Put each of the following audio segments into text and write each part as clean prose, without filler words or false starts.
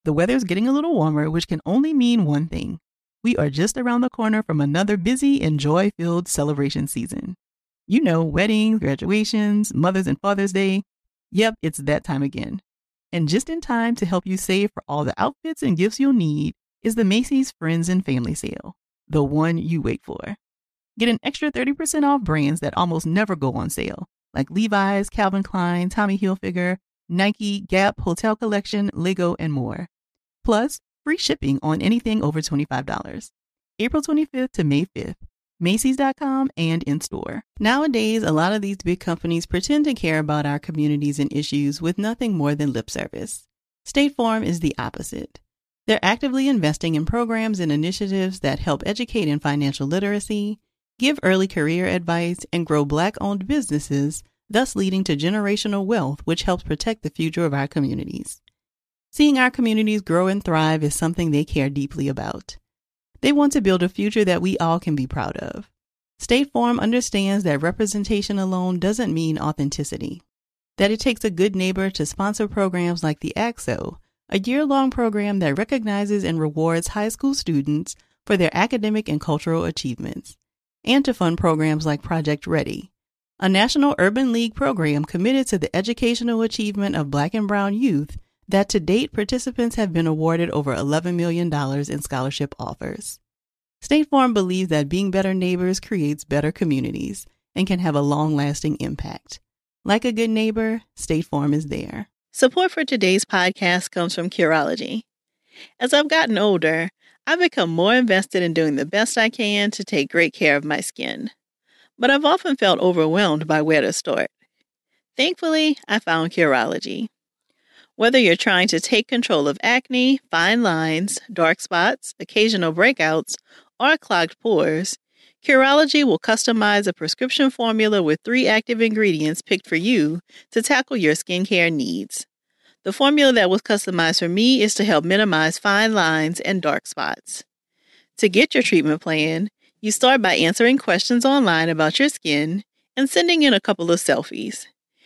The weather's getting a little warmer, which can only mean one thing. We are just around the corner from another busy and joy-filled celebration season. You know, weddings, graduations, Mother's and Father's Day. Yep, it's that time again. And just in time to help you save for all the outfits and gifts you'll need is the Macy's Friends and Family Sale, the one you wait for. Get an extra 30% off brands that almost never go on sale, like Levi's, Calvin Klein, Tommy Hilfiger, Nike, Gap, Hotel Collection, Lego, and more. Plus, free shipping on anything over $25. April 25th to May 5th. Macy's.com and in-store. Nowadays, a lot of these big companies pretend to care about our communities and issues with nothing more than lip service. State Farm is the opposite. They're actively investing in programs and initiatives that help educate in financial literacy, give early career advice, and grow Black-owned businesses, thus leading to generational wealth, which helps protect the future of our communities. Seeing our communities grow and thrive is something they care deeply about. They want to build a future that we all can be proud of. State Farm understands that representation alone doesn't mean authenticity, that it takes a good neighbor to sponsor programs like the ACT-SO, a year-long program that recognizes and rewards high school students for their academic and cultural achievements, and to fund programs like Project Ready, a National Urban League program committed to the educational achievement of Black and Brown youth that to date participants have been awarded over $11 million in scholarship offers. State Farm believes that being better neighbors creates better communities and can have a long-lasting impact. Like a good neighbor, State Farm is there. Support for today's podcast comes from Curology. As I've gotten older, I've become more invested in doing the best I can to take great care of my skin. But I've often felt overwhelmed by where to start. Thankfully, I found Curology. Whether you're trying to take control of acne, fine lines, dark spots, occasional breakouts, or clogged pores, Curology will customize a prescription formula with 3 active ingredients picked for you to tackle your skincare needs. The formula that was customized for me is to help minimize fine lines and dark spots. To get your treatment plan, you start by answering questions online about your skin and sending in a couple of selfies.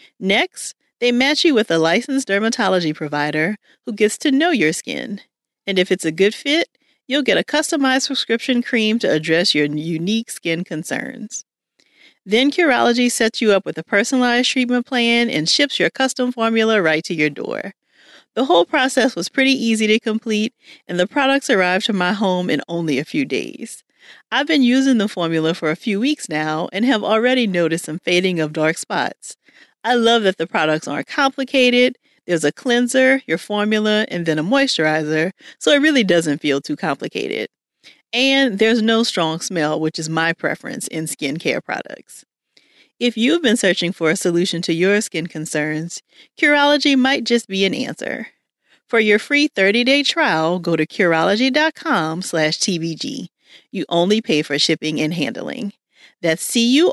Next, they match you with a licensed dermatology provider who gets to know your skin. And if it's a good fit, you'll get a customized prescription cream to address your unique skin concerns. Then Curology sets you up with a personalized treatment plan and ships your custom formula right to your door. The whole process was pretty easy to complete, and the products arrived to my home in only a few days. I've been using the formula for a few weeks now and have already noticed some fading of dark spots. I love that the products aren't complicated. There's a cleanser, your formula, and then a moisturizer, so it really doesn't feel too complicated. And there's no strong smell, which is my preference in skincare products. If you've been searching for a solution to your skin concerns, Curology might just be an answer. For your free 30-day trial, go to Curology.com/TBG. You only pay for shipping and handling. That's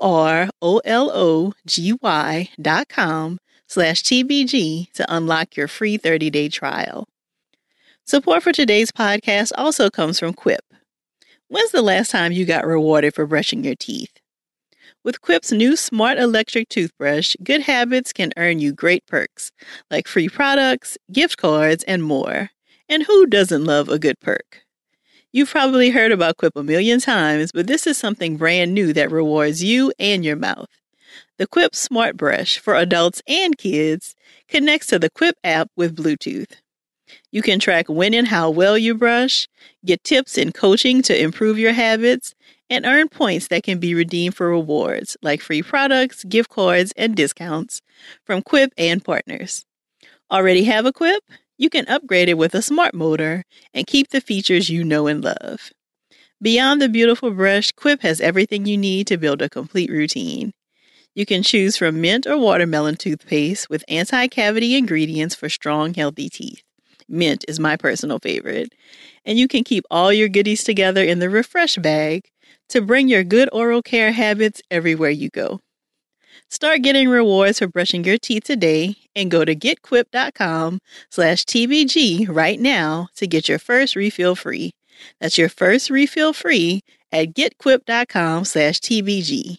CUROLOGY.com/TBG to unlock your free 30-day trial. Support for today's podcast also comes from Quip. When's the last time you got rewarded for brushing your teeth? With Quip's new smart electric toothbrush, good habits can earn you great perks, like free products, gift cards, and more. And who doesn't love a good perk? You've probably heard about Quip a million times, but this is something brand new that rewards you and your mouth. The Quip Smart Brush for adults and kids connects to the Quip app with Bluetooth. You can track when and how well you brush, get tips and coaching to improve your habits, and earn points that can be redeemed for rewards like free products, gift cards, and discounts from Quip and partners. Already have a Quip? You can upgrade it with a smart motor and keep the features you know and love. Beyond the beautiful brush, Quip has everything you need to build a complete routine. You can choose from mint or watermelon toothpaste with anti-cavity ingredients for strong, healthy teeth. Mint is my personal favorite. And you can keep all your goodies together in the Refresh bag to bring your good oral care habits everywhere you go. Start getting rewards for brushing your teeth today and go to getquip.com/TBG right now to get your first refill free. That's your first refill free at getquip.com/TBG.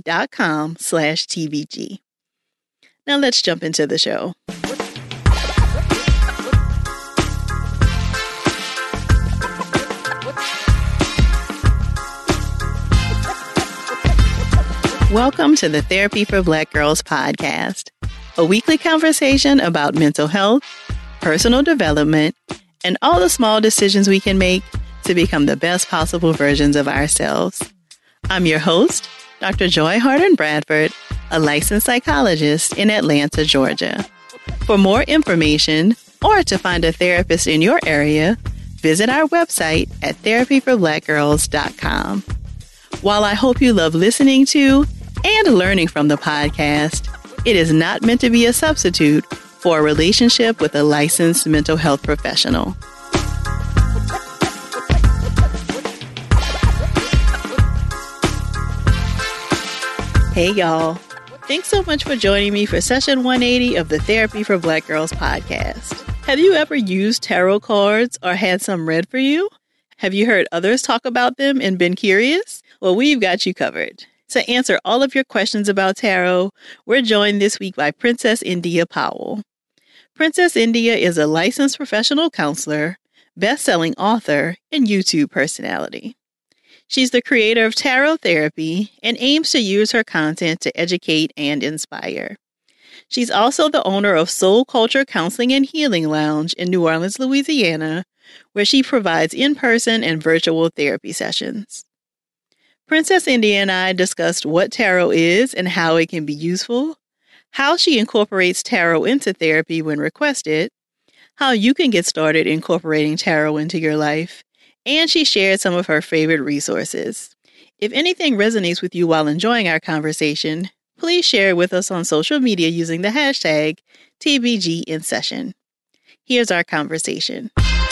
GETQUIP.com/TBG. Now let's jump into the show. Welcome to the Therapy for Black Girls podcast, a weekly conversation about mental health, personal development, and all the small decisions we can make to become the best possible versions of ourselves. I'm your host, Dr. Joy Harden Bradford, a licensed psychologist in Atlanta, Georgia. For more information or to find a therapist in your area, visit our website at therapyforblackgirls.com. While I hope you love listening to and learning from the podcast, it is not meant to be a substitute for a relationship with a licensed mental health professional. Hey, y'all. Thanks so much for joining me for session 180 of the Therapy for Black Girls podcast. Have you ever used tarot cards or had some read for you? Have you heard others talk about them and been curious? Well, we've got you covered. To answer all of your questions about tarot, we're joined this week by Princess India Powell. Princess India is a licensed professional counselor, best-selling author, and YouTube personality. She's the creator of Tarot Therapy and aims to use her content to educate and inspire. She's also the owner of Soul Culture Counseling and Healing Lounge in New Orleans, Louisiana, where she provides in-person and virtual therapy sessions. Princess India and I discussed what tarot is and how it can be useful, how she incorporates tarot into therapy when requested, how you can get started incorporating tarot into your life, and she shared some of her favorite resources. If anything resonates with you while enjoying our conversation, please share it with us on social media using the hashtag TBGInSession. Here's our conversation.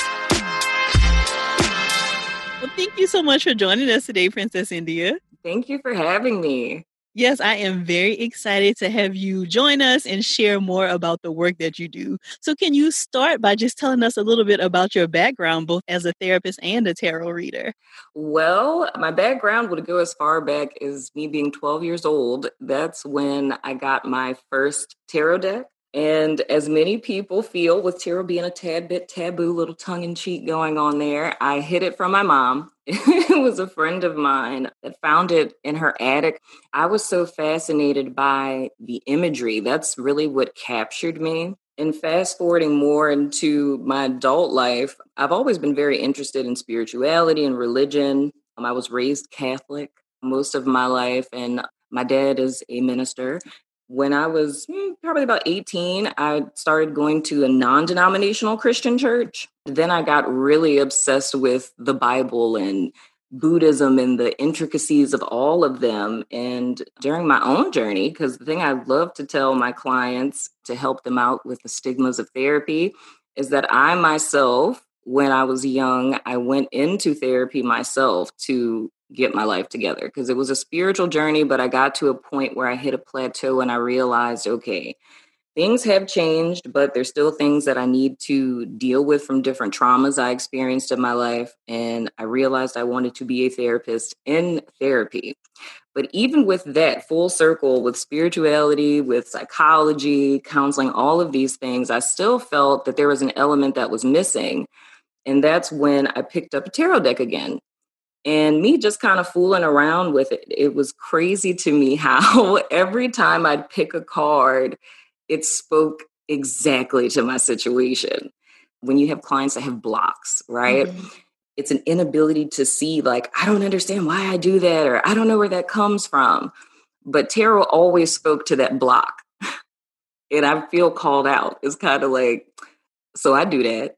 Well, thank you so much for joining us today, Princess India. Thank you for having me. Yes, I am very excited to have you join us and share more about the work that you do. So can you start by just telling us a little bit about your background, both as a therapist and a tarot reader? Well, my background would go as far back as me being 12 years old. That's when I got my first tarot deck. And as many people feel, with tarot being a tad bit taboo, little tongue-in-cheek going on there, I hid it from my mom. It was a friend of mine that found it in her attic. I was so fascinated by the imagery. That's really what captured me. And fast forwarding more into my adult life, I've always been very interested in spirituality and religion. I was raised Catholic most of my life, and my dad is a minister. When I was probably about 18, I started going to a non-denominational Christian church. Then I got really obsessed with the Bible and Buddhism and the intricacies of all of them. And during my own journey, because the thing I love to tell my clients to help them out with the stigmas of therapy is that I myself, when I was young, I went into therapy myself to get my life together because it was a spiritual journey, but I got to a point where I hit a plateau and I realized, okay, things have changed, but there's still things that I need to deal with from different traumas I experienced in my life. And I realized I wanted to be a therapist in therapy. But even with that full circle, with spirituality, with psychology, counseling, all of these things, I still felt that there was an element that was missing. And that's when I picked up a tarot deck again. And me just kind of fooling around with it, it was crazy to me how every time I'd pick a card, it spoke exactly to my situation. When you have clients that have blocks, right? Mm-hmm. It's an inability to see, like, I don't understand why I do that, or I don't know where that comes from. But tarot always spoke to that block. And I feel called out. It's kind of like, so I do that.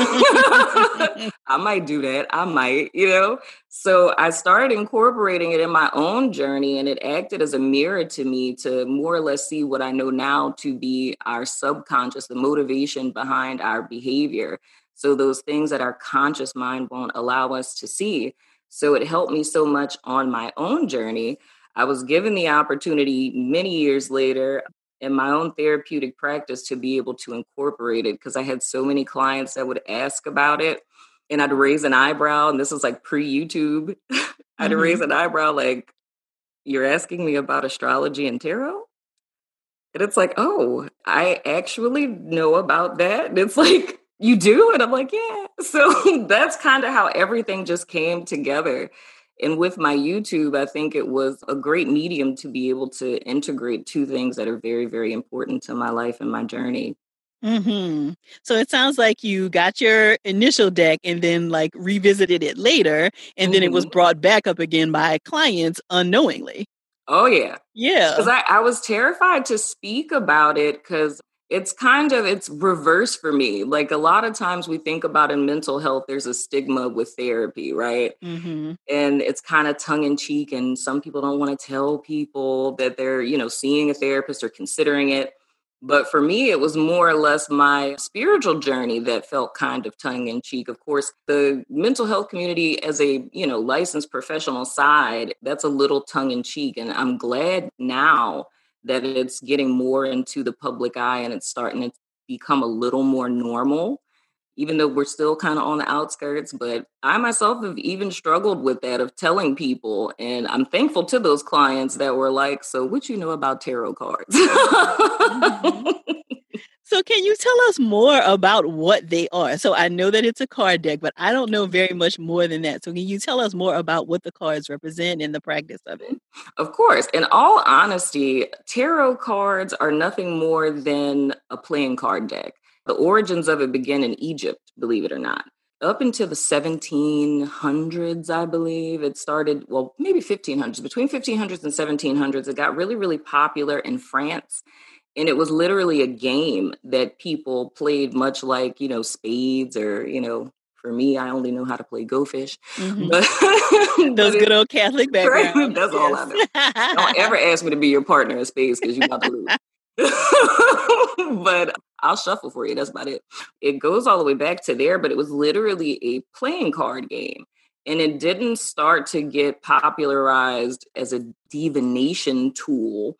I might do that. I might, So I started incorporating it in my own journey, and it acted as a mirror to me to more or less see what I know now to be our subconscious, the motivation behind our behavior. So those things that our conscious mind won't allow us to see. So it helped me so much on my own journey. I was given the opportunity many years later in my own therapeutic practice to be able to incorporate it because I had so many clients that would ask about it and I'd raise an eyebrow. And this is like pre-YouTube. I'd raise an eyebrow like, you're asking me about astrology and tarot? And it's like, oh, I actually know about that. And it's like, you do? And I'm like, yeah. So that's kind of how everything just came together. And with my YouTube, I think it was a great medium to be able to integrate two things that are very, very important to my life and my journey. So it sounds like you got your initial deck and then like revisited it later, and then it was brought back up again by clients unknowingly. Oh, yeah. Yeah. Because I was terrified to speak about it because it's reverse for me. Like a lot of times we think about in mental health, there's a stigma with therapy, right? And it's kind of tongue in cheek. And some people don't want to tell people that they're, seeing a therapist or considering it. But for me, it was more or less my spiritual journey that felt kind of tongue in cheek. Of course, the mental health community as a, licensed professional side, that's a little tongue in cheek. And I'm glad now that it's getting more into the public eye and it's starting to become a little more normal, even though we're still kind of on the outskirts. But I myself have even struggled with that of telling people. And I'm thankful to those clients that were like, so what you know about tarot cards? So can you tell us more about what they are? So I know that it's a card deck, but I don't know very much more than that. So can you tell us more about what the cards represent and the practice of it? Of course. In all honesty, tarot cards are nothing more than a playing card deck. The origins of it begin in Egypt, believe it or not. Up into the 1700s, I believe. It started, well, maybe 1500s. Between 1500s and 1700s, it got really, really popular in France. And it was literally a game that people played much like, spades or, for me, I only know how to play Go Fish. But, those good old Catholic backgrounds. That's all I know. Don't ever ask me to be your partner in spades because you're about to lose. But I'll shuffle for you. That's about it. It goes all the way back to there, but it was literally a playing card game. And it didn't start to get popularized as a divination tool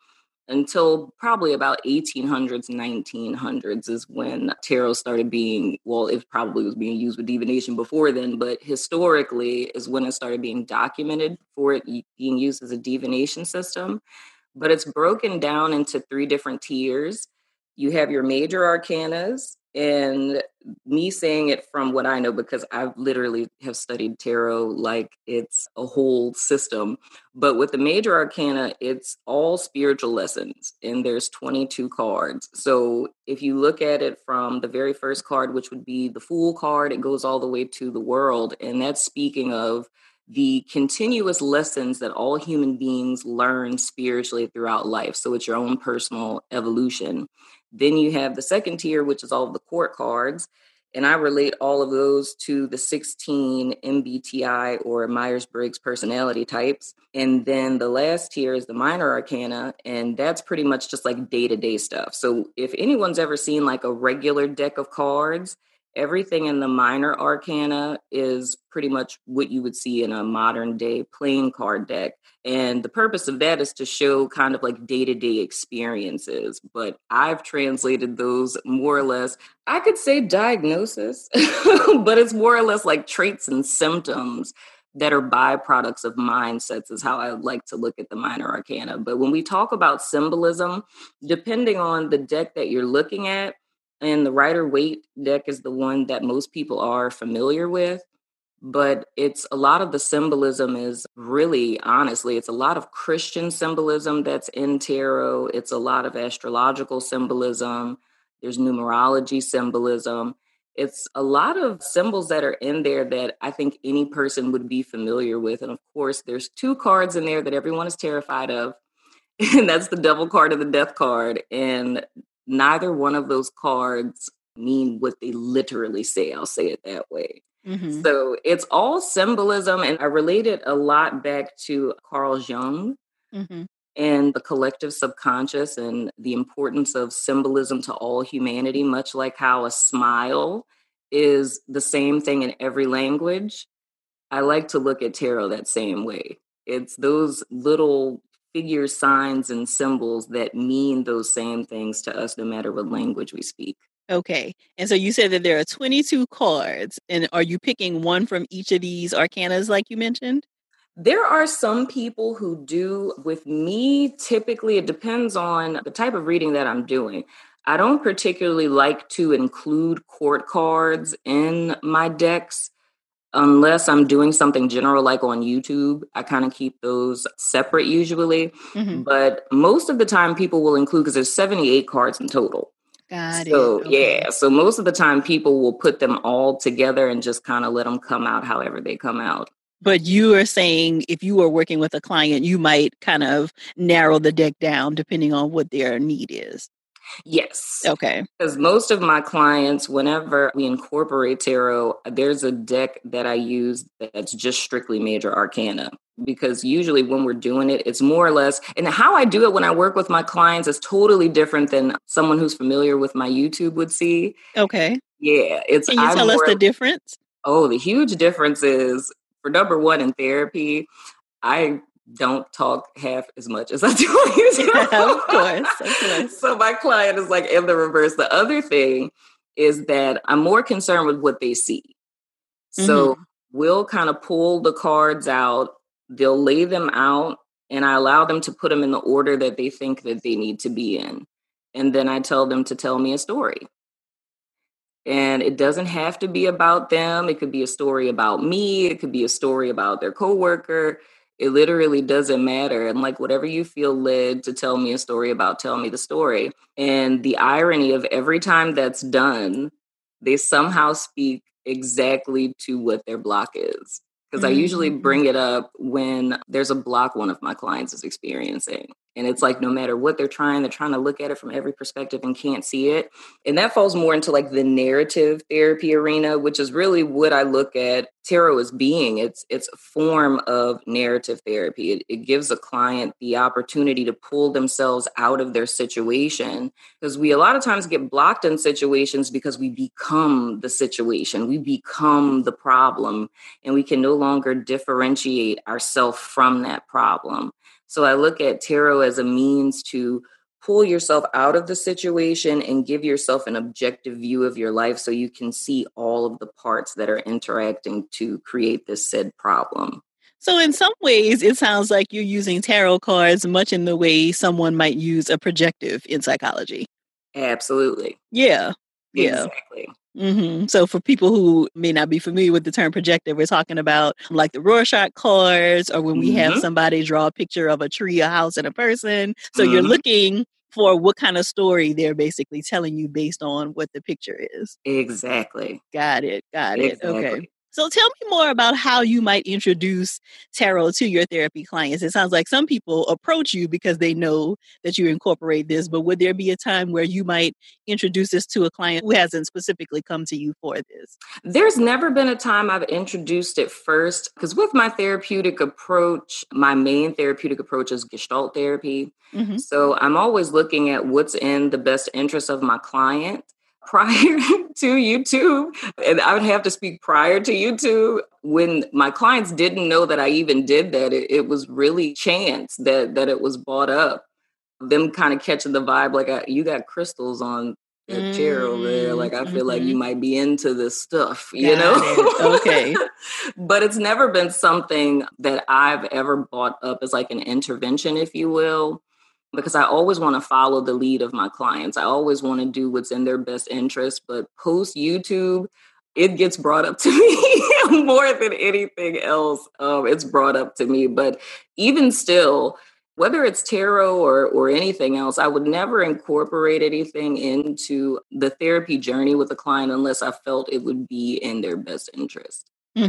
until probably about 1800s, 1900s is when tarot started being, well, it probably was being used with divination before then, but historically is when it started being documented for it being used as a divination system. But it's broken down into three different tiers. You have your major arcanas, and me saying it from what I know, because I've literally have studied tarot like it's a whole system. But with the major arcana, it's all spiritual lessons, and there's 22 cards. So if you look at it from the very first card, which would be the Fool card, it goes all the way to the World. And that's speaking of the continuous lessons that all human beings learn spiritually throughout life. So it's your own personal evolution. Then you have the second tier, which is all of the court cards. And I relate all of those to the 16 MBTI or Myers-Briggs personality types. And then the last tier is the minor arcana. And that's pretty much just like day-to-day stuff. So if anyone's ever seen like a regular deck of cards, everything in the minor arcana is pretty much what you would see in a modern day playing card deck. And the purpose of that is to show kind of like day-to-day experiences. But I've translated those more or less, I could say diagnosis, but it's more or less like traits and symptoms that are byproducts of mindsets is how I would like to look at the minor arcana. But when we talk about symbolism, depending on the deck that you're looking at, and the Rider-Waite deck is the one that most people are familiar with. But it's a lot of the symbolism is really, honestly, it's a lot of Christian symbolism that's in tarot. It's a lot of astrological symbolism. There's numerology symbolism. It's a lot of symbols that are in there that I think any person would be familiar with. And of course, there's two cards in there that everyone is terrified of. And that's the Devil card and the Death card. And neither one of those cards mean what they literally say. I'll say it that way. So it's all symbolism. And I relate it a lot back to Carl Jung and the collective subconscious and the importance of symbolism to all humanity, much like how a smile is the same thing in every language. I like to look at tarot that same way. It's those little figure signs and symbols that mean those same things to us, no matter what language we speak. Okay. And so you said that there are 22 cards, and are you picking one from each of these arcanas like you mentioned? There are some people who do. With me, typically it depends on the type of reading that I'm doing. I don't particularly like to include court cards in my decks. Unless I'm doing something general like on YouTube, I kind of keep those separate usually. Mm-hmm. But most of the time people will include, because there's 78 cards in total. Got it. So Okay. yeah, so most of the time people will put them all together and just kind of let them come out however they come out. But you are saying if you are working with a client, you might kind of narrow the deck down depending on what their need is. Yes. Okay. Because most of my clients, whenever we incorporate tarot, there's a deck that I use that's just strictly major arcana. Because usually when we're doing it, it's more or less, and how I do it when I work with my clients is totally different than someone who's familiar with my YouTube would see. Okay. Yeah, Can you tell us the difference? Oh, the huge difference is, for number one, in therapy, I don't talk half as much as I do on YouTube. Of course. So my client is like in the reverse. The other thing is that I'm more concerned with what they see. So we'll kind of pull the cards out, they'll lay them out, and I allow them to put them in the order that they think that they need to be in. And then I tell them to tell me a story. And it doesn't have to be about them. It could be a story about me. It could be a story about their coworker. It literally doesn't matter. And like whatever you feel led to tell me a story about, tell me the story. And the irony of every time that's done, they somehow speak exactly to what their block is. Because I usually bring it up when there's a block one of my clients is experiencing. And it's like, no matter what they're trying to look at it from every perspective and can't see it. And that falls more into like the narrative therapy arena, which is really what I look at tarot as being. It's a form of narrative therapy. It gives a client the opportunity to pull themselves out of their situation, because we a lot of times get blocked in situations because we become the situation, we become the problem, and we can no longer differentiate ourselves from that problem. So I look at tarot as a means to pull yourself out of the situation and give yourself an objective view of your life so you can see all of the parts that are interacting to create this said problem. So in some ways, it sounds like you're using tarot cards much in the way someone might use a projective in psychology. Absolutely. Yeah. Exactly. So for people who may not be familiar with the term projective, we're talking about like the Rorschach cards, or when we have somebody draw a picture of a tree, a house, and a person. So you're looking for what kind of story they're basically telling you based on what the picture is. Exactly. Got it. Exactly. Okay. So tell me more about how you might introduce tarot to your therapy clients. It sounds like some people approach you because they know that you incorporate this, but would there be a time where you might introduce this to a client who hasn't specifically come to you for this? There's never been a time I've introduced it first, because with my therapeutic approach, my main therapeutic approach is Gestalt therapy. So I'm always looking at what's in the best interest of my client. Prior to YouTube, and I would have to speak prior to YouTube, when my clients didn't know that I even did that, it was really chance that it was brought up. Them kind of catching the vibe, like, you got crystals on that chair over there. Like, I feel like you might be into this stuff, you know? Okay. But it's never been something that I've ever brought up as like an intervention, if you will. Because I always want to follow the lead of my clients. I always want to do what's in their best interest. But post YouTube, it gets brought up to me more than anything else. It's brought up to me. But even still, whether it's tarot or anything else, I would never incorporate anything into the therapy journey with a client unless I felt it would be in their best interest.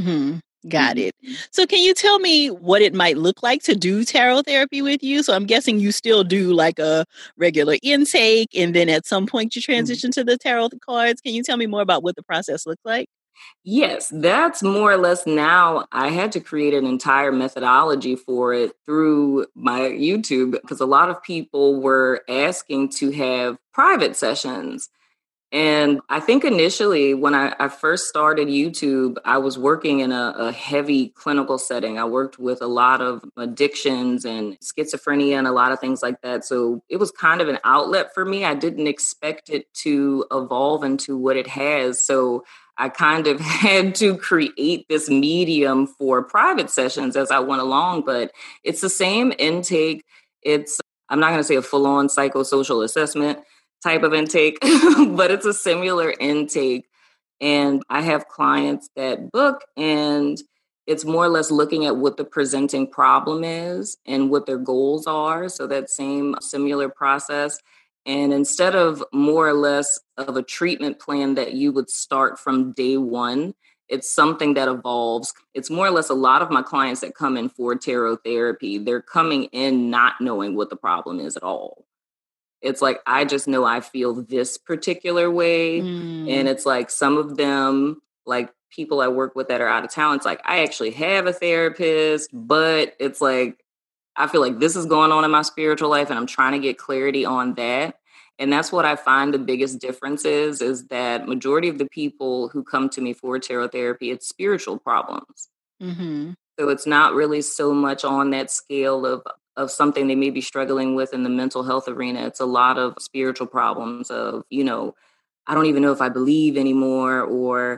Got it. So can you tell me what it might look like to do tarot therapy with you? So I'm guessing you still do like a regular intake, and then at some point you transition to the tarot cards. Can you tell me more about what the process looks like? Yes, that's more or less. Now I had to create an entire methodology for it through my YouTube, because a lot of people were asking to have private sessions. And I think initially when I first started YouTube, I was working in a heavy clinical setting. I worked with a lot of addictions and schizophrenia and a lot of things like that. So it was kind of an outlet for me. I didn't expect it to evolve into what it has. So I kind of had to create this medium for private sessions as I went along. But it's the same intake. I'm not going to say a full-on psychosocial assessment type of intake, but it's a similar intake. And I have clients that book, and it's more or less looking at what the presenting problem is and what their goals are. So that same similar process. And instead of more or less of a treatment plan that you would start from day one, it's something that evolves. It's more or less a lot of my clients that come in for tarot therapy, they're coming in not knowing what the problem is at all. It's like, I just know I feel this particular way. And it's like some of them, like people I work with that are out of town, it's like, I actually have a therapist, but it's like, I feel like this is going on in my spiritual life and I'm trying to get clarity on that. And that's what I find the biggest difference is that majority of the people who come to me for tarot therapy, it's spiritual problems. Mm-hmm. So it's not really so much on that scale of something they may be struggling with in the mental health arena. It's a lot of spiritual problems of, I don't even know if I believe anymore, or,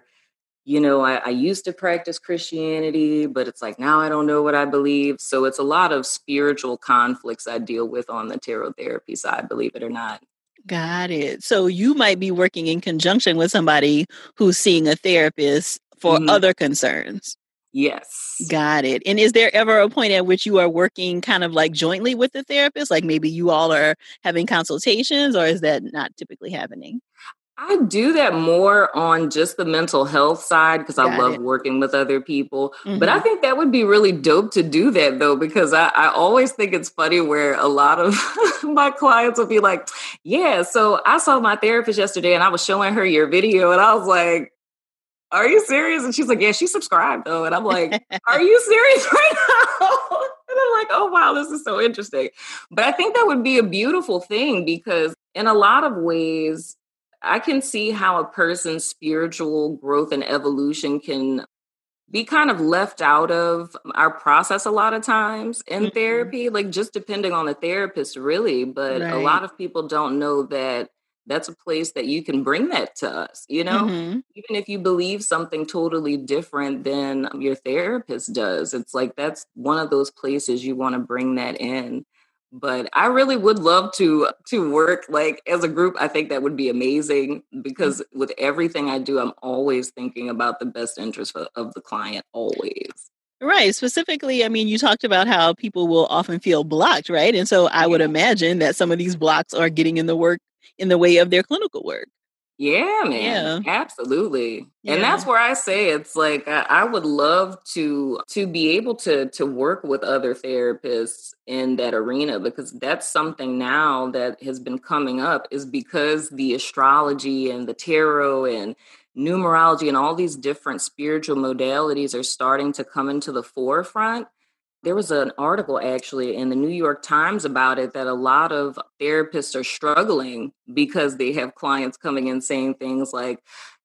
I used to practice Christianity, but it's like, now I don't know what I believe. So it's a lot of spiritual conflicts I deal with on the tarot therapy side, believe it or not. Got it. So you might be working in conjunction with somebody who's seeing a therapist for other concerns. Yes. Got it. And is there ever a point at which you are working kind of like jointly with the therapist? Like maybe you all are having consultations, or is that not typically happening? I do that more on just the mental health side because I love working with other people. Mm-hmm. But I think that would be really dope to do that, though, because I always think it's funny where a lot of my clients will be like, yeah, so I saw my therapist yesterday and I was showing her your video and I was like, are you serious? And she's like, yeah, she subscribed, though. And I'm like, are you serious right now? And I'm like, oh, wow, this is so interesting. But I think that would be a beautiful thing because in a lot of ways, I can see how a person's spiritual growth and evolution can be kind of left out of our process a lot of times in therapy, like just depending on the therapist, really. But a lot of people don't know that that's a place that you can bring that to us, even if you believe something totally different than your therapist does. It's like that's one of those places you want to bring that in. But I really would love to work like as a group. I think that would be amazing because with everything I do, I'm always thinking about the best interest of the client, always. Right. Specifically, I mean, you talked about how people will often feel blocked, right? And so I would imagine that some of these blocks are getting in the way of their clinical work. Yeah, man. Yeah. Absolutely. Yeah. And that's where I say it's like I would love to be able to work with other therapists in that arena, because that's something now that has been coming up is because the astrology and the tarot and numerology and all these different spiritual modalities are starting to come into the forefront. There was an article actually in the New York Times about it, that a lot of therapists are struggling because they have clients coming in saying things like,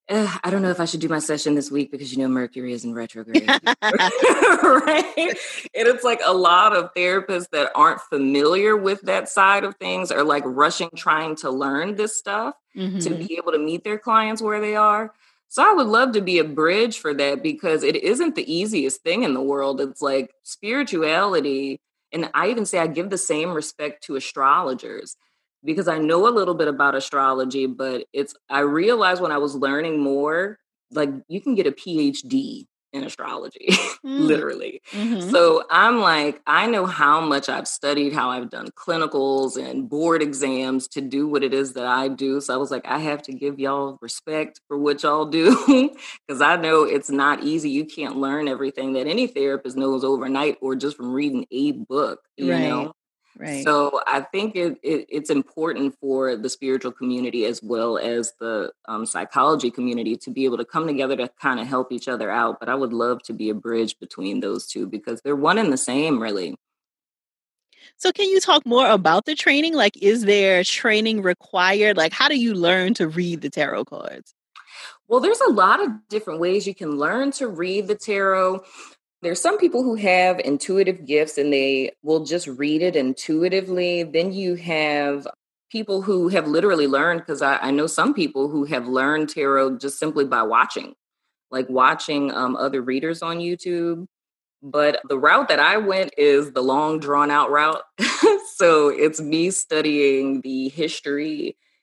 I don't know if I should do my session this week because, Mercury is in retrograde. Right? And it's like a lot of therapists that aren't familiar with that side of things are like rushing, trying to learn this stuff to be able to meet their clients where they are. So I would love to be a bridge for that, because it isn't the easiest thing in the world. It's like spirituality. And I even say I give the same respect to astrologers, because I know a little bit about astrology, but I realized when I was learning more, like you can get a PhD in astrology, literally. So I'm like, I know how much I've studied, how I've done clinicals and board exams to do what it is that I do. So I was like, I have to give y'all respect for what y'all do, because I know it's not easy. You can't learn everything that any therapist knows overnight or just from reading a book, you know? Right. So I think it's important for the spiritual community as well as the psychology community to be able to come together to kind of help each other out. But I would love to be a bridge between those two because they're one and the same, really. So can you talk more about the training? Like, is there training required? Like, how do you learn to read the tarot cards? Well, there's a lot of different ways you can learn to read the tarot. There's some people who have intuitive gifts and they will just read it intuitively. Then you have people who have literally learned, because I know some people who have learned tarot just simply by watching other readers on YouTube. But the route that I went is the long drawn out route. So it's me studying the history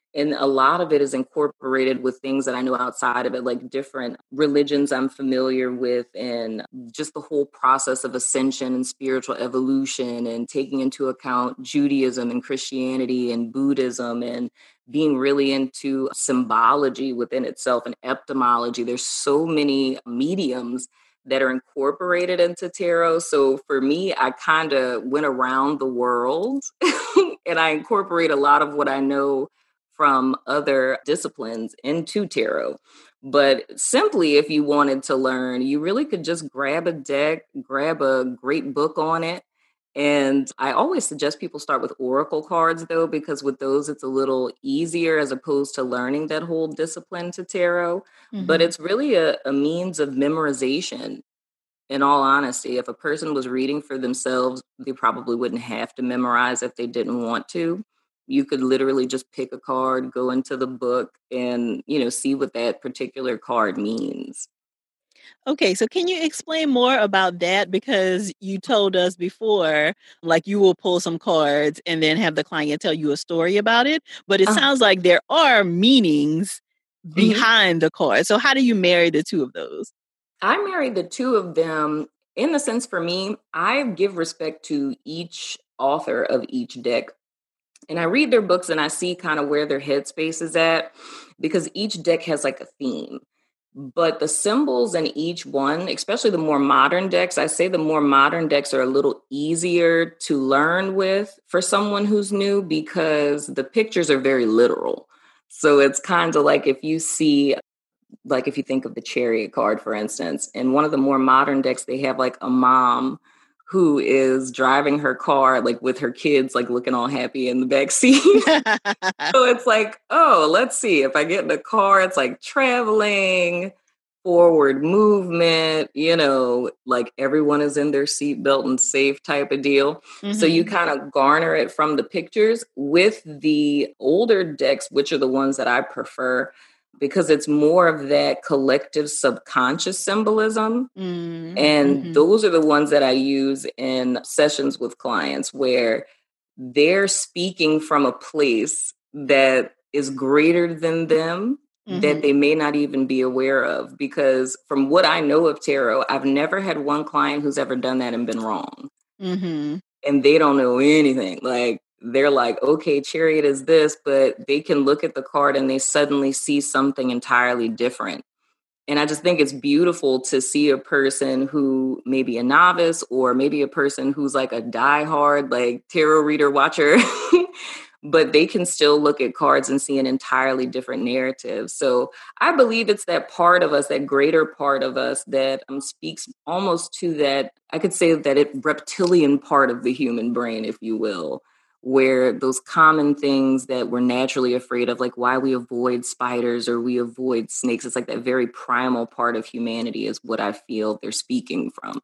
And a lot of it is incorporated with things that I know outside of it, like different religions I'm familiar with, and just the whole process of ascension and spiritual evolution, and taking into account Judaism and Christianity and Buddhism, and being really into symbology within itself and etymology. There's so many mediums that are incorporated into tarot. So for me, I kind of went around the world and I incorporate a lot of what I know from other disciplines into tarot. But simply, if you wanted to learn, you really could just grab a deck, grab a great book on it. And I always suggest people start with oracle cards, though, because with those, it's a little easier as opposed to learning that whole discipline to tarot. But it's really a means of memorization. In all honesty, if a person was reading for themselves, they probably wouldn't have to memorize if they didn't want to. You could literally just pick a card, go into the book, and, see what that particular card means. Okay, so can you explain more about that? Because you told us before, like you will pull some cards and then have the client tell you a story about it. But it sounds like there are meanings behind the card. So how do you marry the two of those? I married the two of them in the sense, for me, I give respect to each author of each deck. And I read their books and I see kind of where their headspace is at, because each deck has like a theme. But the symbols in each one, especially the more modern decks, I say the more modern decks are a little easier to learn with for someone who's new, because the pictures are very literal. So it's kind of like if you see, like if you think of the Chariot card, for instance, in one of the more modern decks, they have like a mom who is driving her car, like with her kids, like looking all happy in the back seat. So it's like, oh, let's see. If I get in the car, it's like traveling, forward movement, like everyone is in their seatbelt and safe type of deal. So you kind of garner it from the pictures. With the older decks, which are the ones that I prefer, because it's more of that collective subconscious symbolism. And those are the ones that I use in sessions with clients, where they're speaking from a place that is greater than them, that they may not even be aware of. Because from what I know of tarot, I've never had one client who's ever done that and been wrong. And they don't know anything. Like, they're like, okay, Chariot is this, but they can look at the card and they suddenly see something entirely different. And I just think it's beautiful to see a person who may be a novice, or maybe a person who's like a diehard, like tarot reader watcher, but they can still look at cards and see an entirely different narrative. So I believe it's that part of us, that greater part of us, that speaks almost to that, I could say that it reptilian part of the human brain, if you will, where those common things that we're naturally afraid of, like why we avoid spiders or we avoid snakes, it's like that very primal part of humanity is what I feel they're speaking from.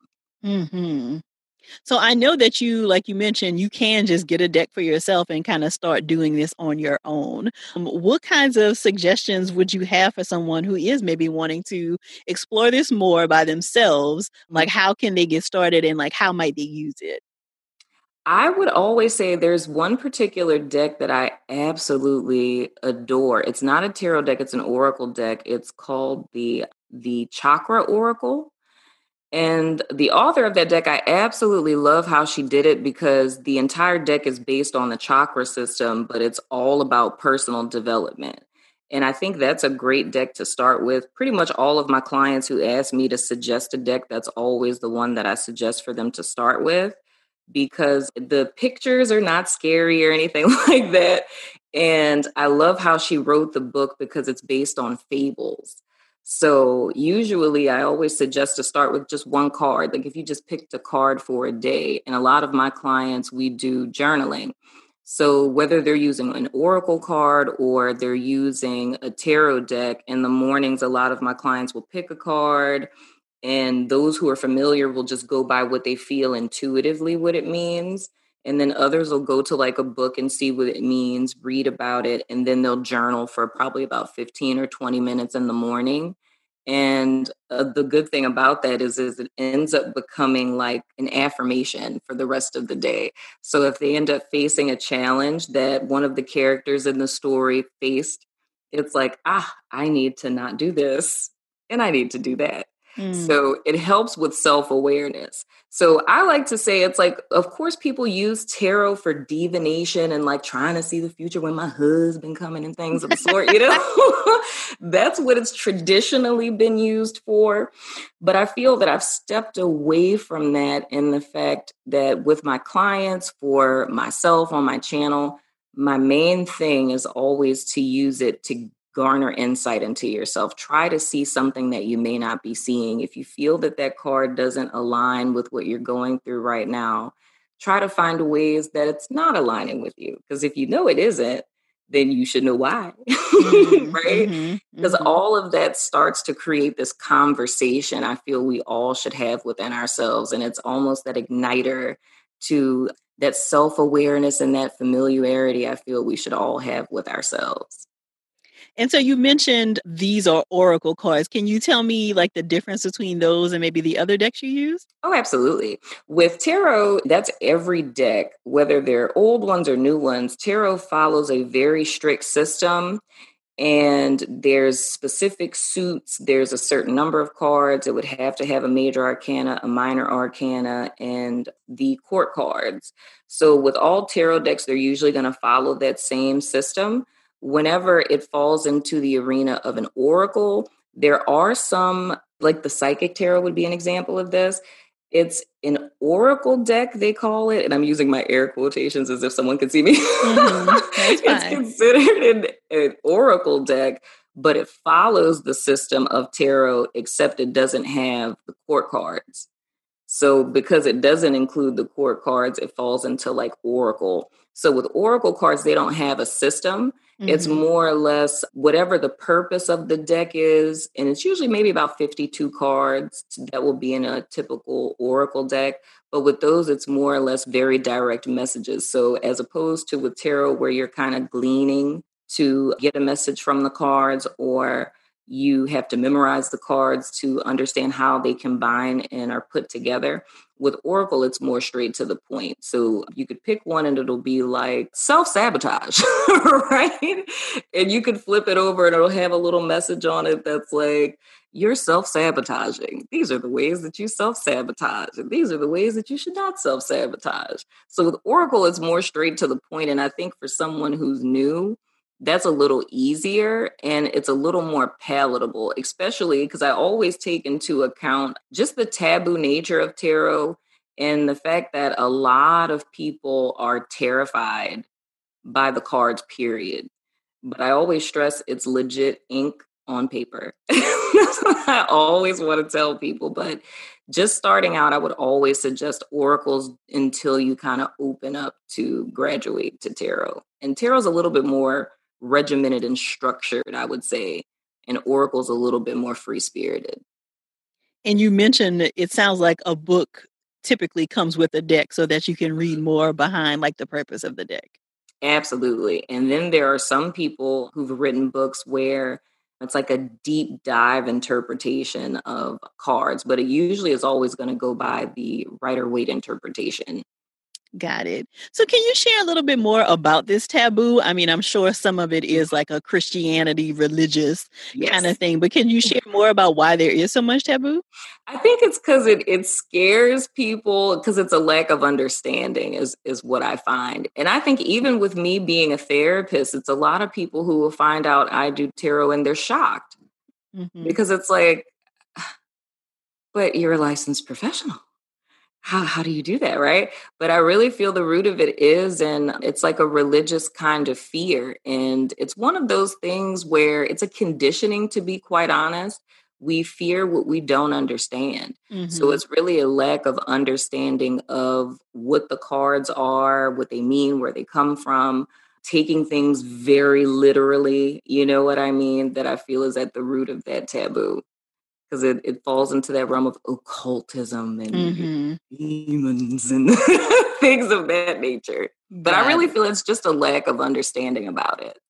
So I know that you, like you mentioned, you can just get a deck for yourself and kind of start doing this on your own. What kinds of suggestions would you have for someone who is maybe wanting to explore this more by themselves? Like, how can they get started, and like, how might they use it? I would always say there's one particular deck that I absolutely adore. It's not a tarot deck, it's an oracle deck. It's called the Chakra Oracle. And the author of that deck, I absolutely love how she did it, because the entire deck is based on the chakra system, but it's all about personal development. And I think that's a great deck to start with. Pretty much all of my clients who ask me to suggest a deck, that's always the one that I suggest for them to start with, because the pictures are not scary or anything like that. And I love how she wrote the book, because it's based on fables. So usually I always suggest to start with just one card. Like if you just picked a card for a day, and a lot of my clients, we do journaling. So whether they're using an oracle card or they're using a tarot deck, in the mornings, a lot of my clients will pick a card, and those who are familiar will just go by what they feel intuitively what it means. And then others will go to like a book and see what it means, read about it, and then they'll journal for probably about 15 or 20 minutes in the morning. And the good thing about that is it ends up becoming like an affirmation for the rest of the day. So if they end up facing a challenge that one of the characters in the story faced, it's like, I need to not do this and I need to do that. So it helps with self-awareness. So I like to say it's like, of course, people use tarot for divination and like trying to see the future when my husband coming and things of the sort, That's what it's traditionally been used for. But I feel that I've stepped away from that in the fact that with my clients, for myself on my channel, my main thing is always to use it to garner insight into yourself. Try to see something that you may not be seeing. If you feel that that card doesn't align with what you're going through right now, try to find ways that it's not aligning with you. Because if you know it isn't, then you should know why, right? Because all of that starts to create this conversation I feel we all should have within ourselves. And it's almost that igniter to that self-awareness and that familiarity I feel we should all have with ourselves. And so you mentioned these are oracle cards. Can you tell me like the difference between those and maybe the other decks you use? Oh, absolutely. With tarot, that's every deck, whether they're old ones or new ones. Tarot follows a very strict system, and there's specific suits. There's a certain number of cards. It would have to have a major arcana, a minor arcana, and the court cards. So with all tarot decks, they're usually going to follow that same system. Whenever it falls into the arena of an oracle, there are some, like the psychic tarot would be an example of this. It's an oracle deck, they call it. And I'm using my air quotations as if someone could see me. It's considered an oracle deck, but it follows the system of tarot, except it doesn't have the court cards. So because it doesn't include the court cards, it falls into like oracle. So with oracle cards, they don't have a system. It's more or less whatever the purpose of the deck is. And it's usually maybe about 52 cards that will be in a typical oracle deck. But with those, it's more or less very direct messages. So as opposed to with tarot, where you're kind of gleaning to get a message from the cards, or you have to memorize the cards to understand how they combine and are put together. With oracle, it's more straight to the point. So you could pick one and it'll be like self-sabotage, right? And you could flip it over and it'll have a little message on it that's like, you're self-sabotaging. These are the ways that you self-sabotage. And these are the ways that you should not self-sabotage. So with oracle, it's more straight to the point. And I think for someone who's new, that's a little easier and it's a little more palatable, especially because I always take into account just the taboo nature of tarot and the fact that a lot of people are terrified by the cards, period. But I always stress it's legit ink on paper. That's what I always want to tell people. But just starting out, I would always suggest oracles until you kind of open up to graduate to tarot. And tarot's a little bit more regimented and structured, I would say, and oracle's a little bit more free-spirited. And you mentioned it sounds like a book typically comes with a deck so that you can read more behind like the purpose of the deck. Absolutely. And then there are some people who've written books where it's like a deep dive interpretation of cards, but it usually is always going to go by the Rider-Waite interpretation. Got it. So can you share a little bit more about this taboo? I mean, I'm sure some of it is like a Christianity religious kind of thing, but can you share more about why there is so much taboo? I think it's because it scares people because it's a lack of understanding is what I find. And I think even with me being a therapist, it's a lot of people who will find out I do tarot and they're shocked because it's like, but you're a licensed professional. How do you do that, right? But I really feel the root of it is, and it's like a religious kind of fear. And it's one of those things where it's a conditioning, to be quite honest. We fear what we don't understand. So it's really a lack of understanding of what the cards are, what they mean, where they come from, taking things very literally, you know what I mean, that I feel is at the root of that taboo. Because it falls into that realm of occultism and demons and things of that nature. But I really feel it's just a lack of understanding about it.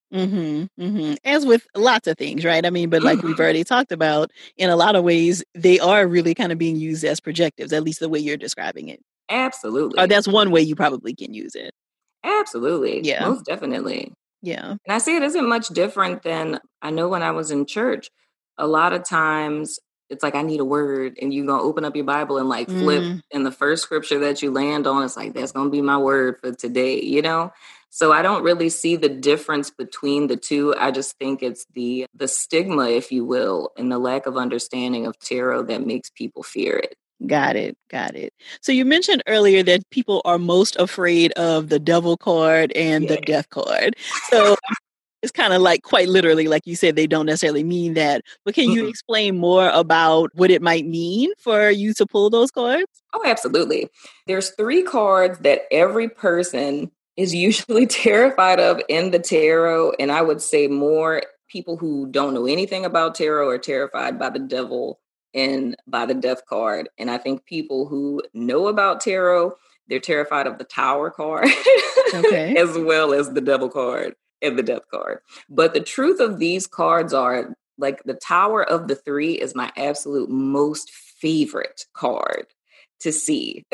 As with lots of things, right? I mean, but like we've already talked about, in a lot of ways, they are really kind of being used as projectives, at least the way you're describing it. Or Absolutely. that's one way you probably can use it. Absolutely. Yeah. Most definitely. Yeah. And I see it isn't much different than I know when I was in church. A lot of times it's like I need a word, and you're gonna open up your Bible and like flip, and the first scripture that you land on is like, that's gonna be my word for today, you know? So I don't really see the difference between the two. I just think it's the stigma, if you will, and the lack of understanding of tarot that makes people fear it. Got it. Got it. So you mentioned earlier that people are most afraid of the devil card and the Yeah. death card. So it's kind of like quite literally, like you said, they don't necessarily mean that. But can you explain more about what it might mean for you to pull those cards? Oh, absolutely. There's 3 cards that every person is usually terrified of in the tarot. And I would say more people who don't know anything about tarot are terrified by the devil and by the death card. And I think people who know about tarot, they're terrified of the tower card Okay. as well as the devil card and the death card. But the truth of these cards are like the Tower of the 3 is my absolute most favorite card to see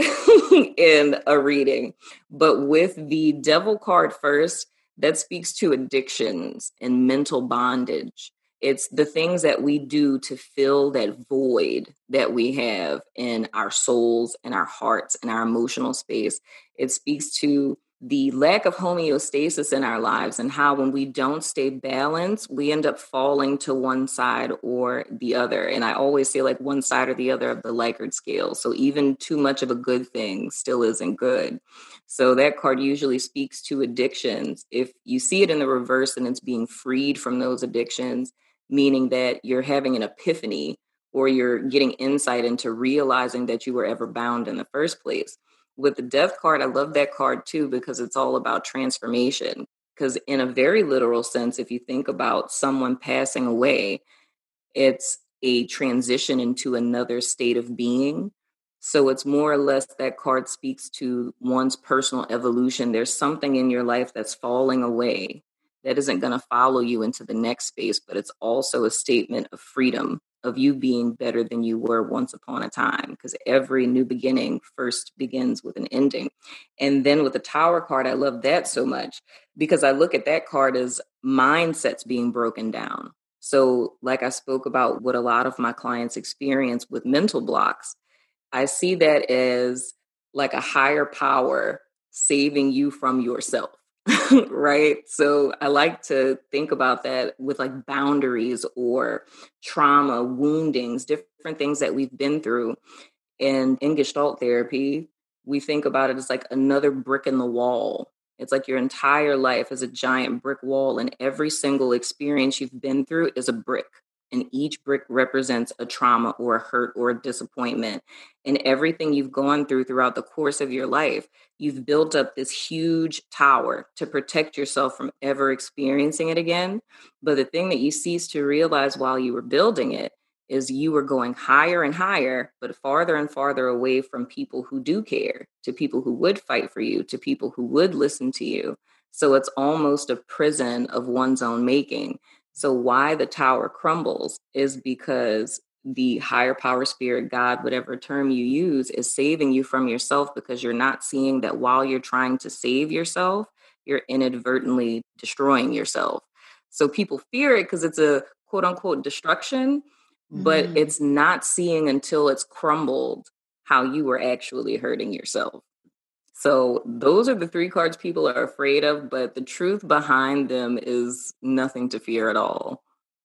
in a reading. But with the devil card first, that speaks to addictions and mental bondage. It's the things that we do to fill that void that we have in our souls and our hearts and our emotional space. It speaks to the lack of homeostasis in our lives and how when we don't stay balanced, we end up falling to one side or the other. And I always say like one side or the other of the Likert scale. So even too much of a good thing still isn't good. So that card usually speaks to addictions. If you see it in the reverse and it's being freed from those addictions, meaning that you're having an epiphany or you're getting insight into realizing that you were ever bound in the first place. With the death card, I love that card too, because it's all about transformation. Because in a very literal sense, if you think about someone passing away, it's a transition into another state of being. So it's more or less that card speaks to one's personal evolution. There's something in your life that's falling away that isn't going to follow you into the next space, but it's also a statement of freedom, of you being better than you were once upon a time, because every new beginning first begins with an ending. And then with the Tower card, I love that so much because I look at that card as mindsets being broken down. So, like I spoke about what a lot of my clients experience with mental blocks, I see that as like a higher power saving you from yourself. Right. So I like to think about that with like boundaries or trauma, woundings, different things that we've been through. And in Gestalt therapy, we think about it as like another brick in the wall. It's like your entire life is a giant brick wall, and every single experience you've been through is a brick. And each brick represents a trauma or a hurt or a disappointment. And everything you've gone through throughout the course of your life, you've built up this huge tower to protect yourself from ever experiencing it again. But the thing that you cease to realize while you were building it is you were going higher and higher, but farther and farther away from people who do care, to people who would fight for you, to people who would listen to you. So it's almost a prison of one's own making. So why the tower crumbles is because the higher power, spirit, God, whatever term you use, is saving you from yourself, because you're not seeing that while you're trying to save yourself, you're inadvertently destroying yourself. So people fear it because it's a quote unquote destruction, but it's not seeing until it's crumbled how you were actually hurting yourself. So those are the 3 cards people are afraid of, but the truth behind them is nothing to fear at all.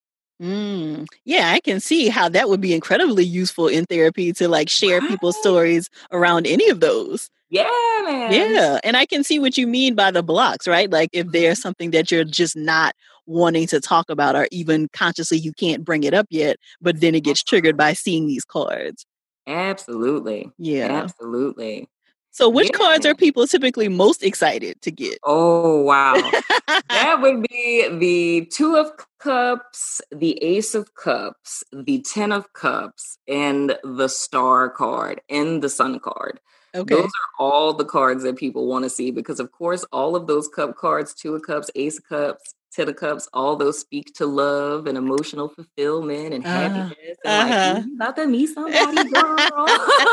Yeah, I can see how that would be incredibly useful in therapy to like share people's stories around any of those. Yeah, man. Yeah, and I can see what you mean by the blocks, right? Like if there's something that you're just not wanting to talk about, or even consciously you can't bring it up yet, but then it gets triggered by seeing these cards. Absolutely. Yeah. Absolutely. So which Yeah, cards are man. people typically most excited to get? Oh, wow. That would be the 2 of Cups, the Ace of Cups, the 10 of Cups, and the Star card and the Sun card. Those Okay. are all the cards that people want to see because, of course, all of those cup cards, Two of Cups, Ace of Cups, Ten of Cups, all those speak to love and emotional fulfillment and happiness. And like, ooh, Uh-huh. you about to meet somebody, girl.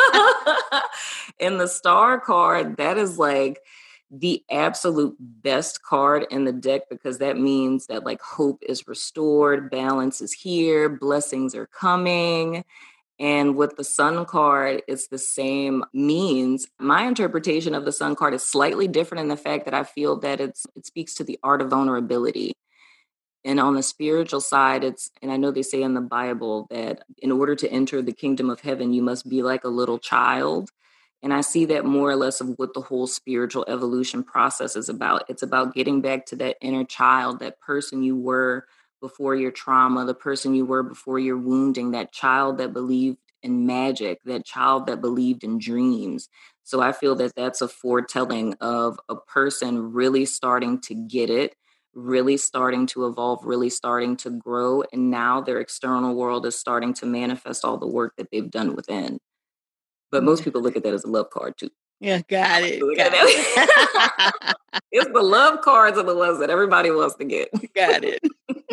And the star card, that is like the absolute best card in the deck because that means that like hope is restored, balance is here, blessings are coming. And with the sun card, it's the same means. My interpretation of the sun card is slightly different in the fact that I feel that it speaks to the art of vulnerability. And on the spiritual side, and I know they say in the Bible that in order to enter the kingdom of heaven, you must be like a little child. And I see that more or less of what the whole spiritual evolution process is about. It's about getting back to that inner child, that person you were before your trauma, the person you were before your wounding, that child that believed in magic, that child that believed in dreams. So I feel that that's a foretelling of a person really starting to get it, really starting to evolve, really starting to grow. And now their external world is starting to manifest all the work that they've done within. But most people look at that as a love card too. Yeah, got it. Look at that. It's the love cards are the ones that everybody wants to get. Got it.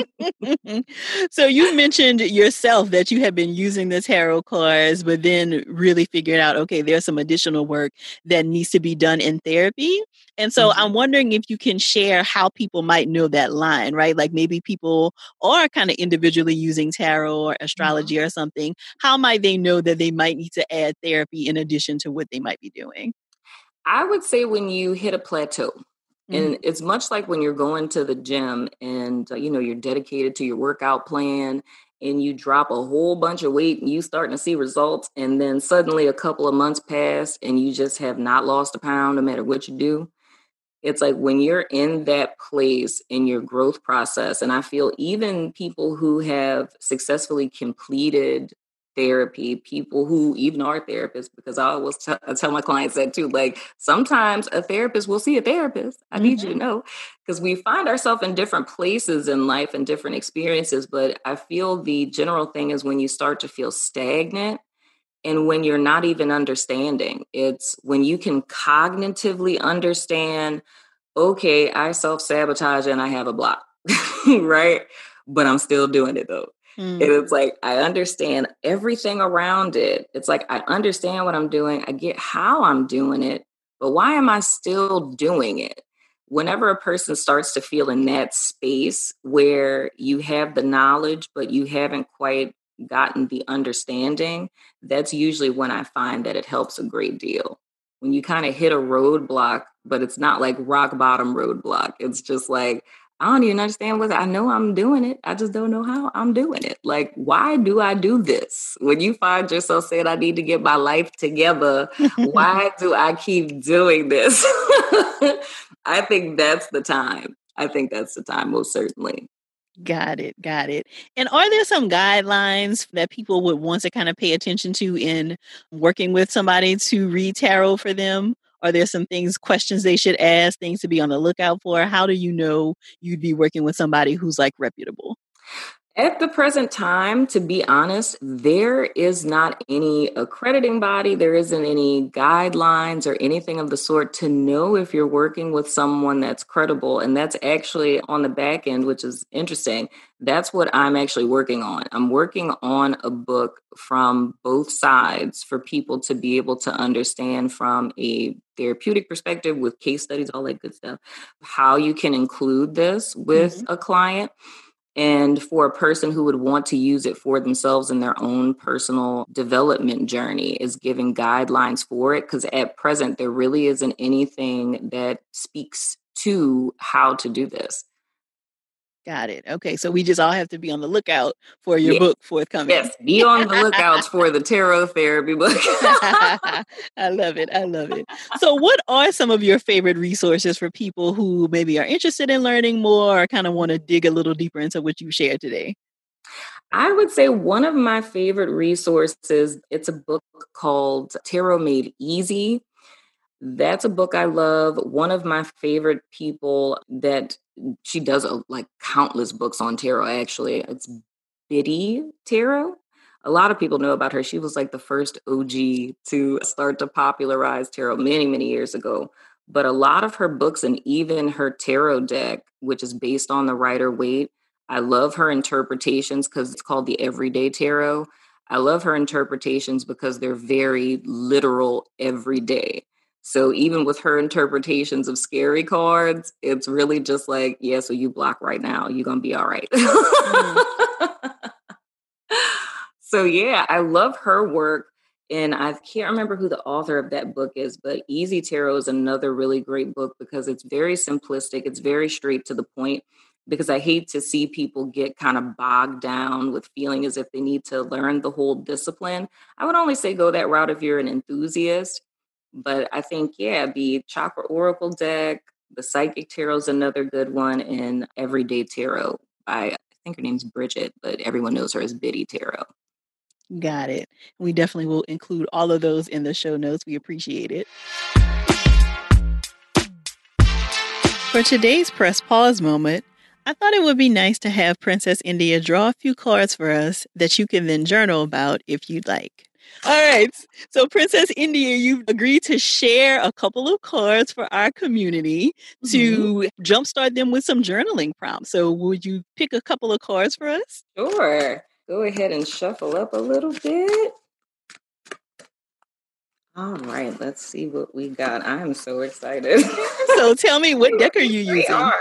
So you mentioned yourself that you have been using the tarot cards, but then really figured out, okay, there's some additional work that needs to be done in therapy. And so I'm wondering if you can share how people might know that line, right? Like maybe people are kind of individually using tarot or astrology or something. How might they know that they might need to add therapy in addition to what they might be doing? I would say when you hit a plateau, and it's much like when you're going to the gym and, you're dedicated to your workout plan and you drop a whole bunch of weight and you starting to see results. And then suddenly a couple of months pass and you just have not lost a pound no matter what you do. It's like when you're in that place in your growth process, and I feel even people who have successfully completed therapy, people who even are therapists, because I always tell my clients that too, like sometimes a therapist will see a therapist. I need you to know, because we find ourselves in different places in life and different experiences. But I feel the general thing is when you start to feel stagnant, and when you're not even understanding, it's when you can cognitively understand, okay, I self-sabotage and I have a block, right? But I'm still doing it though. And it's like, I understand everything around it. It's like, I understand what I'm doing. I get how I'm doing it, but why am I still doing it? Whenever a person starts to feel in that space where you have the knowledge, but you haven't quite gotten the understanding, that's usually when I find that it helps a great deal. When you kind of hit a roadblock, but it's not like rock bottom roadblock. It's just like, I don't even understand I know I'm doing it. I just don't know how I'm doing it. Like, why do I do this? When you find yourself saying, I need to get my life together, why do I keep doing this? I think that's the time. Most certainly. Got it. Got it. And are there some guidelines that people would want to kind of pay attention to in working with somebody to read tarot for them? Are there some questions they should ask, things to be on the lookout for? How do you know you'd be working with somebody who's like reputable? At the present time, to be honest, there is not any accrediting body. There isn't any guidelines or anything of the sort to know if you're working with someone that's credible. And that's actually on the back end, which is interesting. That's what I'm actually working on. I'm working on a book from both sides for people to be able to understand from a therapeutic perspective with case studies, all that good stuff, how you can include this with a client. And for a person who would want to use it for themselves in their own personal development journey is giving guidelines for it. Because at present, there really isn't anything that speaks to how to do this. Got it. Okay. So we just all have to be on the lookout for your book forthcoming. Yes. Be on the lookout for the tarot therapy book. I love it. I love it. So what are some of your favorite resources for people who maybe are interested in learning more or kind of want to dig a little deeper into what you shared today? I would say one of my favorite resources, it's a book called Tarot Made Easy. That's a book I love. One of my favorite people that she does like countless books on tarot, actually. It's Biddy Tarot. A lot of people know about her. She was like the first OG to start to popularize tarot many, many years ago. But a lot of her books and even her tarot deck, which is based on the Rider-Waite, I love her interpretations because it's called the Everyday Tarot. I love her interpretations because they're very literal every day. So even with her interpretations of scary cards, it's really just like, yeah, so you block right now. You're going to be all right. So yeah, I love her work. And I can't remember who the author of that book is, but Easy Tarot is another really great book because it's very simplistic. It's very straight to the point, because I hate to see people get kind of bogged down with feeling as if they need to learn the whole discipline. I would only say go that route if you're an enthusiast. But I think, yeah, the Chakra Oracle deck, the Psychic Tarot is another good one, and Everyday Tarot by, I think her name's Bridget, but everyone knows her as Biddy Tarot. Got it. We definitely will include all of those in the show notes. We appreciate it. For today's Press Pause moment, I thought it would be nice to have Princess India draw a few cards for us that you can then journal about if you'd like. All right. So Princess India, you've agreed to share a couple of cards for our community to jumpstart them with some journaling prompts. So would you pick a couple of cards for us? Sure. Go ahead and shuffle up a little bit. All right, let's see what we got. I am so excited. So tell me, what deck are you using?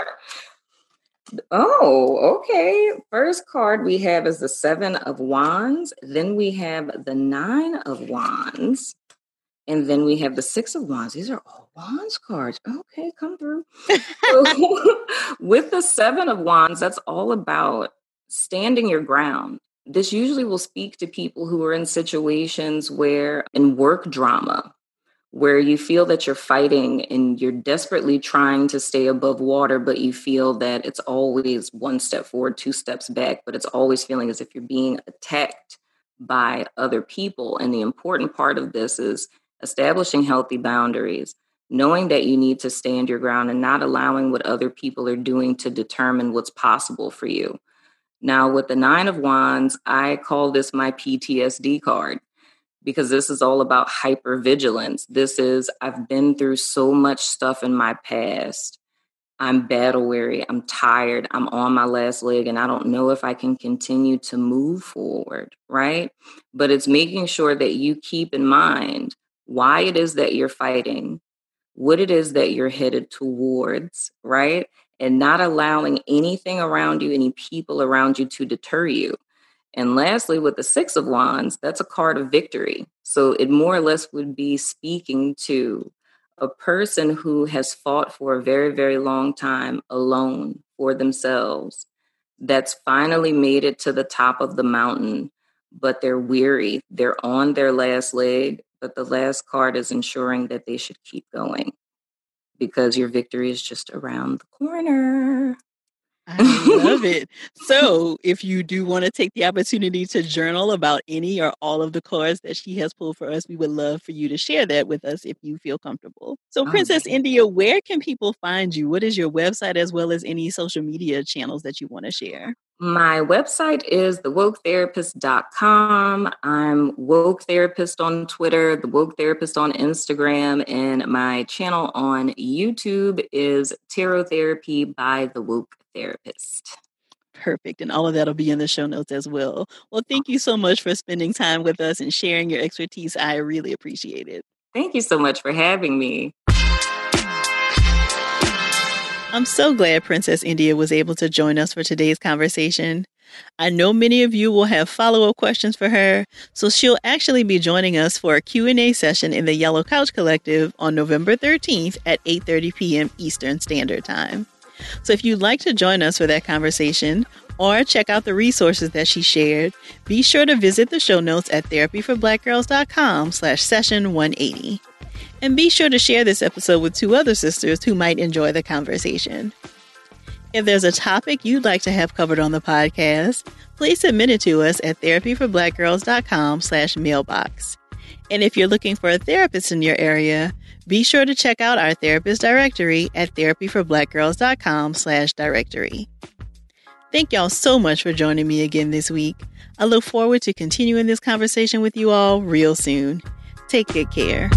Oh, okay. First card we have is the 7 of Wands. Then we have the 9 of Wands. And then we have the 6 of Wands. These are all Wands cards. Okay, come through. So, with the 7 of Wands, that's all about standing your ground. This usually will speak to people who are in situations where, in work drama, where you feel that you're fighting and you're desperately trying to stay above water, but you feel that it's always one step forward, 2 steps back, but it's always feeling as if you're being attacked by other people. And the important part of this is establishing healthy boundaries, knowing that you need to stand your ground and not allowing what other people are doing to determine what's possible for you. Now, with the 9 of Wands, I call this my PTSD card, because this is all about hypervigilance. This is, I've been through so much stuff in my past. I'm battle weary. I'm tired. I'm on my last leg, and I don't know if I can continue to move forward, right? But it's making sure that you keep in mind why it is that you're fighting, what it is that you're headed towards, right? And not allowing anything around you, any people around you, to deter you. And lastly, with the 6 of Wands, that's a card of victory. So it more or less would be speaking to a person who has fought for a very, very long time alone for themselves, that's finally made it to the top of the mountain, but they're weary. They're on their last leg, but the last card is ensuring that they should keep going, because your victory is just around the corner. I love it. So if you do want to take the opportunity to journal about any or all of the cards that she has pulled for us, we would love for you to share that with us if you feel comfortable. So Princess India, where can people find you? What is your website, as well as any social media channels that you want to share? My website is thewoketherapist.com. I'm Woke Therapist on Twitter, The Woke Therapist on Instagram, and my channel on YouTube is Tarot Therapy by The Woke Therapist. Perfect. And all of that will be in the show notes as well. Well, thank you so much for spending time with us and sharing your expertise. I really appreciate it. Thank you so much for having me. I'm so glad Princess India was able to join us for today's conversation. I know many of you will have follow-up questions for her, so she'll actually be joining us for a Q&A session in the Yellow Couch Collective on November 13th at 8:30 p.m. Eastern Standard Time. So if you'd like to join us for that conversation or check out the resources that she shared, be sure to visit the show notes at therapyforblackgirls.com/session180. And be sure to share this episode with 2 other sisters who might enjoy the conversation. If there's a topic you'd like to have covered on the podcast, please submit it to us at therapyforblackgirls.com/mailbox. And if you're looking for a therapist in your area, be sure to check out our therapist directory at therapyforblackgirls.com/directory. Thank y'all so much for joining me again this week. I look forward to continuing this conversation with you all real soon. Take good care.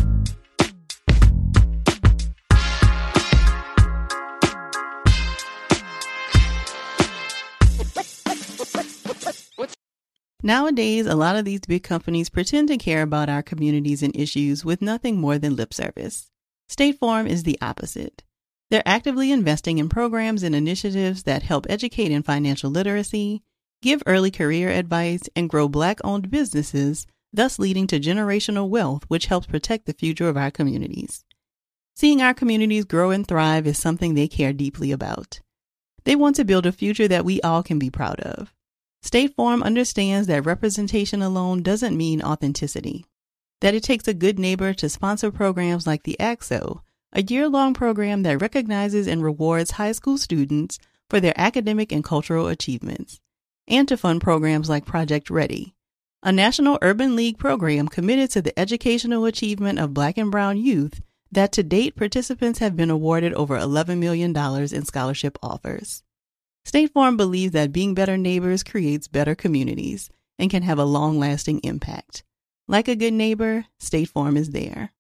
Nowadays, a lot of these big companies pretend to care about our communities and issues with nothing more than lip service. State Farm is the opposite. They're actively investing in programs and initiatives that help educate in financial literacy, give early career advice, and grow Black-owned businesses, thus leading to generational wealth, which helps protect the future of our communities. Seeing our communities grow and thrive is something they care deeply about. They want to build a future that we all can be proud of. State Farm understands that representation alone doesn't mean authenticity, that it takes a good neighbor to sponsor programs like the ACT-SO, a year-long program that recognizes and rewards high school students for their academic and cultural achievements, and to fund programs like Project Ready, a National Urban League program committed to the educational achievement of Black and Brown youth that to date participants have been awarded over $11 million in scholarship offers. State Farm believes that being better neighbors creates better communities and can have a long-lasting impact. Like a good neighbor, State Farm is there.